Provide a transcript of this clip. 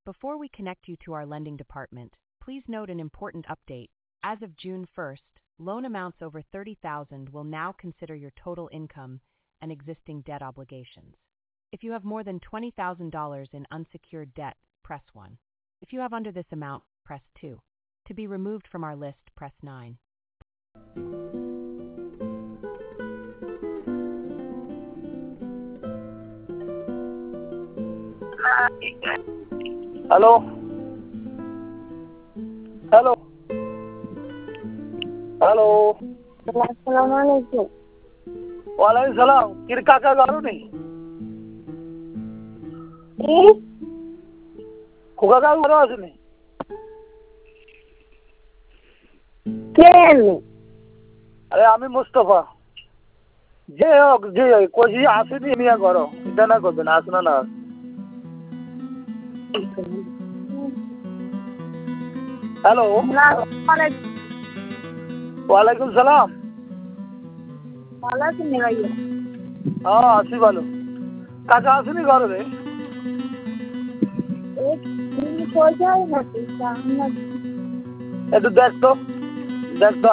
Before we connect you to our lending department, please note an important update. As of June 1st, loan amounts over $30,000 will now consider your total income and existing debt obligations. If you have more than $20,000 in unsecured debt, press 1. If you have under this amount, press 2. To be removed from our list, press 9. Hello hello hello আসসালামু আলাইকুম। ওয়ালাইকুম সালাম। কির কাকা গারো নেই কি? খোকা কাকা ঘরে আসেনি? কে আপনি? আরে আমি মুস্তফা। যে হোক যে কইছি আসেনি মিয়া ঘর এটা না করবেন আসনা না। হ্যালো ওয়ালাইকুম সালাম। ভালো আছেন ভাইয়া? হ্যাঁ আছি ভালো। কাকা আসেনি ঘরে রে? তুমি কোথায় নাকি? একটু দেখ তো দেখ তো